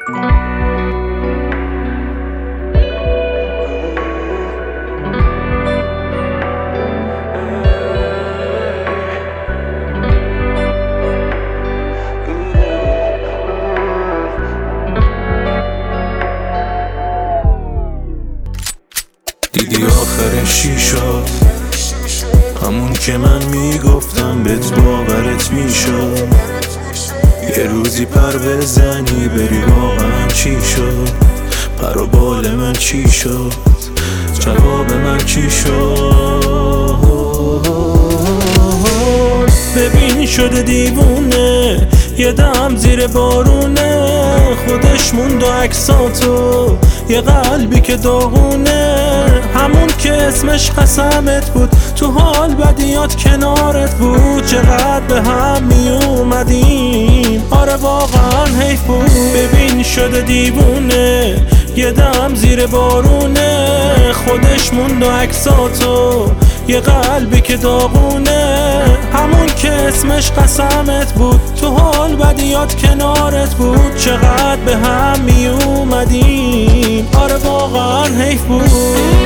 دیدی آخرش چی شد؟ همون که من میگفتم بهت باورت میشد. یه روزی پر بزنی بری واقعا چی شد؟ پر و بال من چی شد؟ جواب من چی شد؟ ببین شده دیوونه، یه دم زیر بارونه، خودش موند و عکساتو، یه قلبی که داغونه، همون که اسمش قسمت بود، تو حال بدیات کنارت بود، چقدر به هم می اومدیم، آره واقعا حیف بود. ببین شده دیوونه، یه دم زیر بارونه، خودش موند و عکساتو، یه قلبی که داغونه، همون که اسمش قسمت بود، تو حال بدیات کنارت بود، چقدر به هم می اومدیم، آره واقعا حیف بود.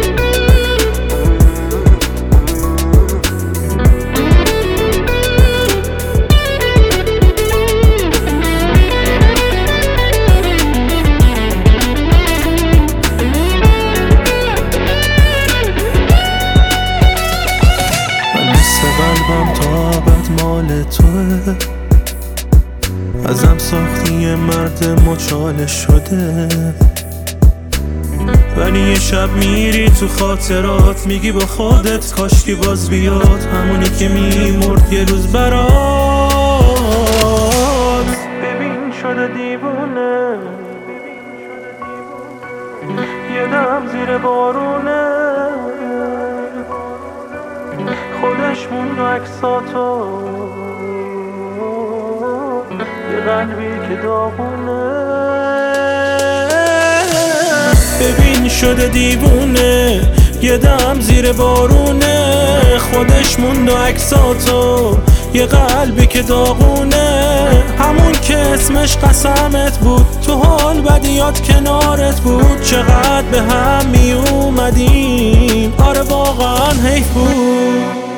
قلبم تا ابد مال توه، ازم ساختی یه مرد مچاله شده، ولی یه شب میری تو خاطرات میگی با خودت کاشکی باز بیاد، همونی که میمرد یه روز برات. ببین شده دیوونه، یه دم زیر بارونه، خودش موند و عکساتو، یه قلبی که داغونه. ببین شده دیوونه، یه دم زیر بارونه، خودش موند و عکساتو، یه قلبی که داغونه، همون که اسمش قسمت بود، تو حال بدیات کنارت بود، چقدر به هم می اومدیم، آره واقعا حیف بود.